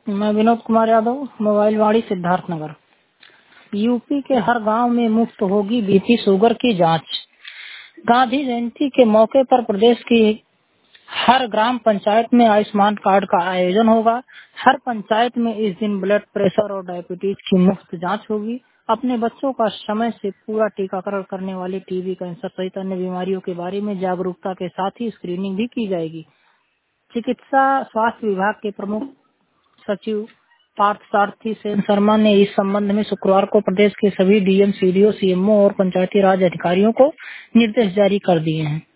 मैं विनोद कुमार यादव, मोबाइल वाड़ी, सिद्धार्थनगर। यूपी के हर गांव में मुफ्त होगी बीपी शुगर की जांच। गांधी जयंती के मौके पर प्रदेश की हर ग्राम पंचायत में आयुष्मान कार्ड का आयोजन होगा। हर पंचायत में इस दिन ब्लड प्रेशर और डायबिटीज की मुफ्त जांच होगी। अपने बच्चों का समय से पूरा टीकाकरण करने वाले टीबी, कैंसर सहित अन्य बीमारियों के बारे में जागरूकता के साथ ही स्क्रीनिंग भी की जाएगी। चिकित्सा स्वास्थ्य विभाग के प्रमुख सचिव पार्थ सारथी सेन शर्मा ने इस संबंध में शुक्रवार को प्रदेश के सभी डीएम, सीडीओ, सीएमओ और पंचायती राज अधिकारियों को निर्देश जारी कर दिए हैं।